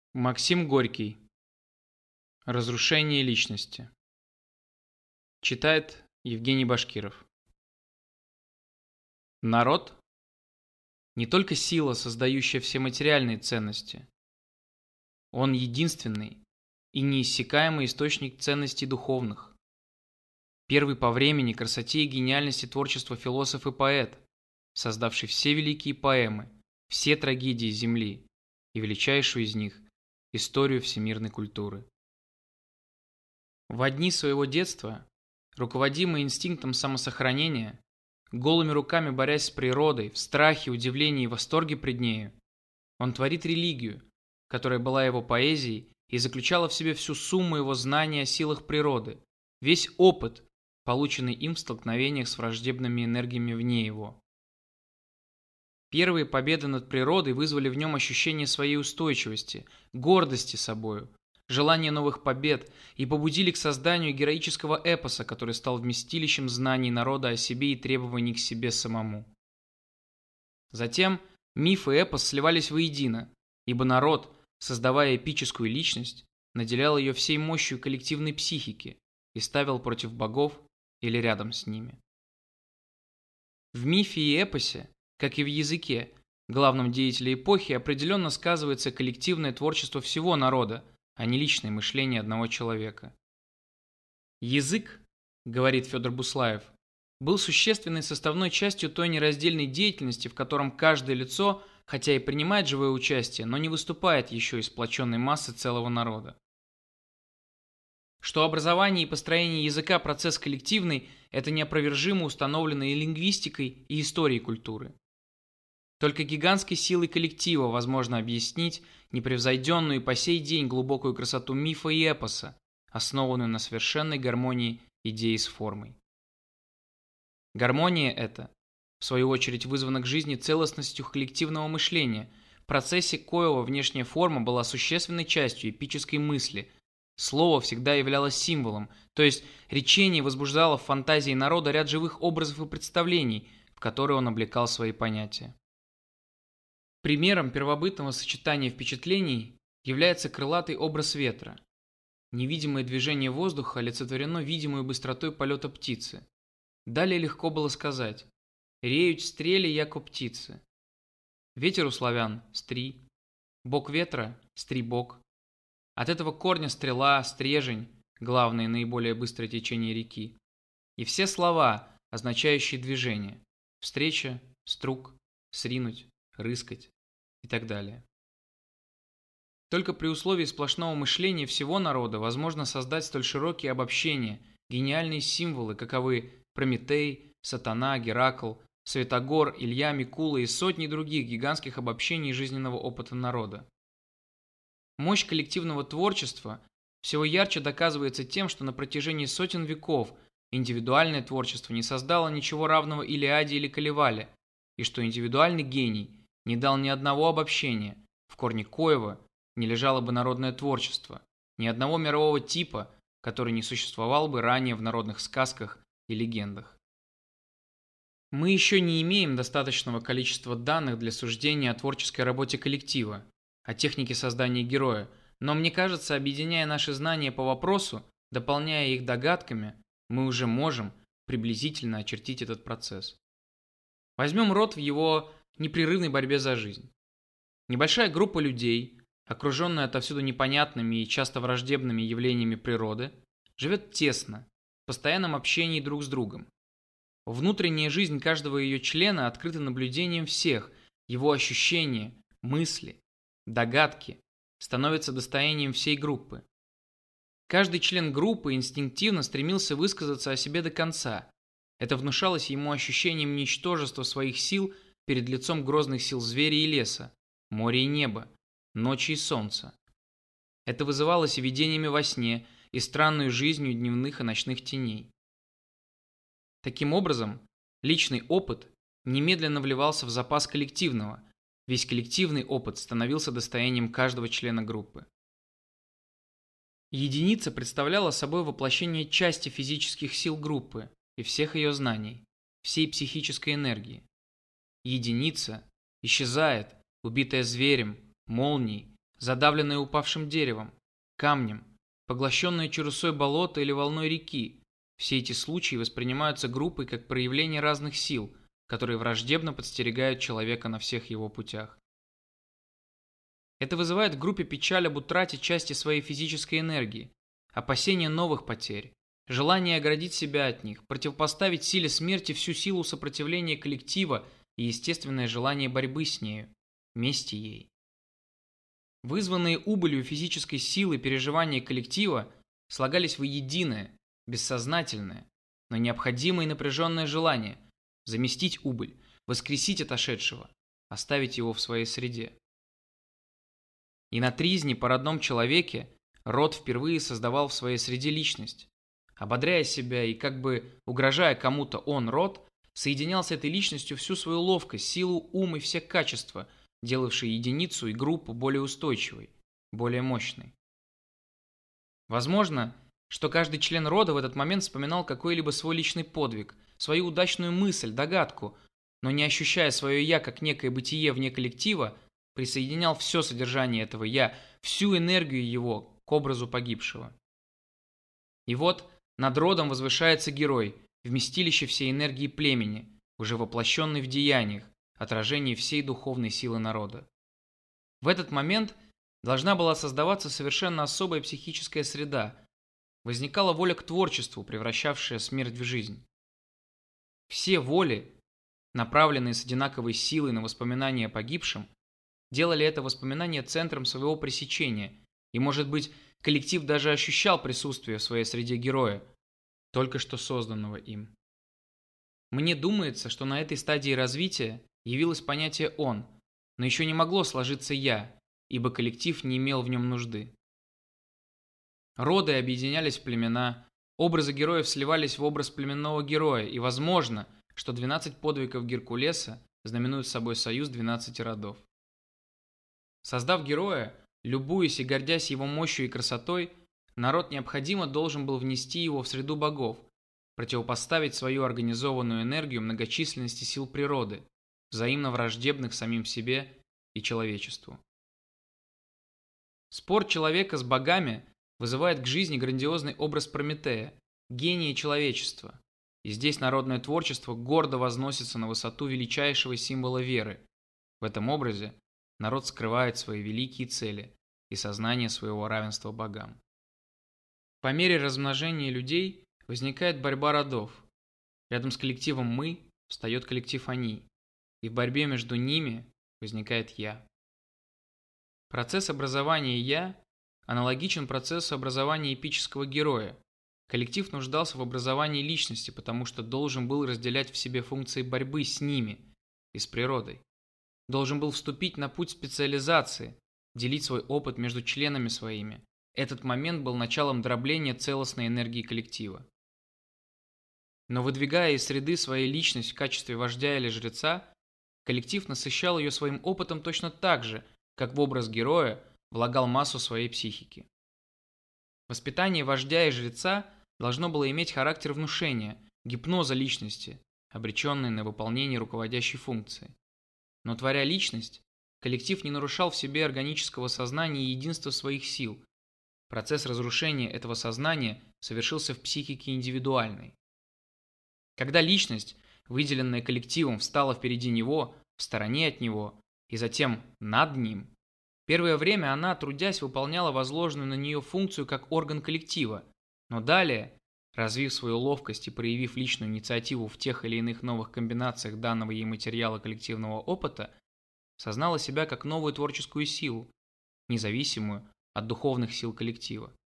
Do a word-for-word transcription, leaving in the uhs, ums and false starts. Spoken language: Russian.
Максим Горький. Разрушение личности. Читает Евгений Башкиров. Народ – не только сила, создающая все материальные ценности. Он единственный и неиссякаемый источник ценностей духовных. Первый по времени, красоте и гениальности творчества философ и поэт, создавший все великие поэмы, все трагедии Земли и величайшую из них – историю всемирной культуры. В дни своего детства, руководимый инстинктом самосохранения, голыми руками борясь с природой, в страхе, удивлении и восторге пред нею, он творит религию, которая была его поэзией и заключала в себе всю сумму его знаний о силах природы, весь опыт, полученный им в столкновениях с враждебными энергиями вне его. Первые победы над природой вызвали в нем ощущение своей устойчивости, гордости собою, желание новых побед и побудили к созданию героического эпоса, который стал вместилищем знаний народа о себе и требований к себе самому. Затем миф и эпос сливались воедино, ибо народ, создавая эпическую личность, наделял ее всей мощью коллективной психики и ставил против богов или рядом с ними. В мифе и эпосе, как и в языке, главном деятеле эпохи определенно сказывается коллективное творчество всего народа, а не личное мышление одного человека. Язык, говорит Федор Буслаев, был существенной составной частью той нераздельной деятельности, в котором каждое лицо, хотя и принимает живое участие, но не выступает еще из сплоченной массы целого народа. Что образование и построение языка процесс коллективный – это неопровержимо установлено и лингвистикой, и историей культуры. Только гигантской силой коллектива возможно объяснить непревзойденную и по сей день глубокую красоту мифа и эпоса, основанную на совершенной гармонии идеи с формой. Гармония эта, в свою очередь, вызвана к жизни целостностью коллективного мышления, в процессе коего внешняя форма была существенной частью эпической мысли. Слово всегда являлось символом, то есть речение возбуждало в фантазии народа ряд живых образов и представлений, в которые он облекал свои понятия. Примером первобытного сочетания впечатлений является крылатый образ ветра. Невидимое движение воздуха олицетворено видимой быстротой полета птицы. Далее легко было сказать «реють стрели, яко птицы». Ветер у славян – стри, бог ветра – стрибок. От этого корня стрела, стрежень – главное наиболее быстрое течение реки. И все слова, означающие движение – встреча, струк, сринуть, рыскать и так далее. Только при условии сплошного мышления всего народа возможно создать столь широкие обобщения, гениальные символы, каковы Прометей, Сатана, Геракл, Святогор, Илья, Микула и сотни других гигантских обобщений жизненного опыта народа. Мощь коллективного творчества всего ярче доказывается тем, что на протяжении сотен веков индивидуальное творчество не создало ничего равного Илиаде или Калевале, и что индивидуальный гений не дал ни одного обобщения, в корне коего не лежало бы народное творчество, ни одного мирового типа, который не существовал бы ранее в народных сказках и легендах. Мы еще не имеем достаточного количества данных для суждения о творческой работе коллектива, о технике создания героя, но мне кажется, объединяя наши знания по вопросу, дополняя их догадками, мы уже можем приблизительно очертить этот процесс. Возьмем род в его непрерывной борьбе за жизнь. Небольшая группа людей, окруженная отовсюду непонятными и часто враждебными явлениями природы, живет тесно, в постоянном общении друг с другом. Внутренняя жизнь каждого ее члена открыта наблюдением всех, его ощущения, мысли, догадки становятся достоянием всей группы. Каждый член группы инстинктивно стремился высказаться о себе до конца. Это внушалось ему ощущением ничтожества своих сил перед лицом грозных сил зверя и леса, моря и неба, ночи и солнца. Это вызывалось и видениями во сне, и странной жизнью дневных и ночных теней. Таким образом, личный опыт немедленно вливался в запас коллективного, весь коллективный опыт становился достоянием каждого члена группы. Единица представляла собой воплощение части физических сил группы и всех ее знаний, всей психической энергии. Единица исчезает, убитая зверем, молнией, задавленное упавшим деревом, камнем, поглощенное чарусой болота или волной реки. Все эти случаи воспринимаются группой как проявление разных сил, которые враждебно подстерегают человека на всех его путях. Это вызывает в группе печаль об утрате части своей физической энергии, опасение новых потерь, желание оградить себя от них, противопоставить силе смерти всю силу сопротивления коллектива и естественное желание борьбы с нею, мести ей. Вызванные убылью физической силы переживания коллектива слагались в единое, бессознательное, но необходимое и напряженное желание заместить убыль, воскресить отошедшего, оставить его в своей среде. И на тризне по родном человеке род впервые создавал в своей среде личность. Ободряя себя и как бы угрожая кому-то он, род, соединял с этой личностью всю свою ловкость, силу, ум и все качества, делавшие единицу и группу более устойчивой, более мощной. Возможно, что каждый член рода в этот момент вспоминал какой-либо свой личный подвиг, свою удачную мысль, догадку, но не ощущая свое «я» как некое бытие вне коллектива, присоединял все содержание этого «я», всю энергию его к образу погибшего. И вот над родом возвышается герой, вместилище всей энергии племени, уже воплощенный в деяниях, отражение всей духовной силы народа. В этот момент должна была создаваться совершенно особая психическая среда, возникала воля к творчеству, превращавшая смерть в жизнь. Все воли, направленные с одинаковой силой на воспоминания о погибшем, делали это воспоминание центром своего пресечения, и, может быть, коллектив даже ощущал присутствие в своей среде героя, только что созданного им. Мне думается, что на этой стадии развития явилось понятие «он», но еще не могло сложиться «я», ибо коллектив не имел в нем нужды. Роды объединялись в племена, образы героев сливались в образ племенного героя, и возможно, что двенадцать подвигов Геркулеса знаменуют собой союз двенадцати родов. Создав героя, любуясь и гордясь его мощью и красотой, народ необходимо должен был внести его в среду богов, противопоставить свою организованную энергию многочисленности сил природы, взаимно враждебных самим себе и человечеству. Спор человека с богами вызывает к жизни грандиозный образ Прометея, гения человечества, и здесь народное творчество гордо возносится на высоту величайшего символа веры. В этом образе народ скрывает свои великие цели и сознание своего равенства богам. По мере размножения людей возникает борьба родов. Рядом с коллективом «мы» встает коллектив «они», и в борьбе между ними возникает «я». Процесс образования «я» аналогичен процессу образования эпического героя. Коллектив нуждался в образовании личности, потому что должен был разделять в себе функции борьбы с ними и с природой. Должен был вступить на путь специализации, делить свой опыт между членами своими. Этот момент был началом дробления целостной энергии коллектива. Но выдвигая из среды свою личность в качестве вождя или жреца, коллектив насыщал ее своим опытом точно так же, как в образ героя влагал массу своей психики. Воспитание вождя и жреца должно было иметь характер внушения, гипноза личности, обреченной на выполнение руководящей функции. Но творя личность, коллектив не нарушал в себе органического сознания и единства своих сил. Процесс разрушения этого сознания совершился в психике индивидуальной. Когда личность, выделенная коллективом, встала впереди него, в стороне от него и затем над ним, первое время она, трудясь, выполняла возложенную на нее функцию как орган коллектива, но далее, развив свою ловкость и проявив личную инициативу в тех или иных новых комбинациях данного ей материала коллективного опыта, сознала себя как новую творческую силу, независимую от духовных сил коллектива.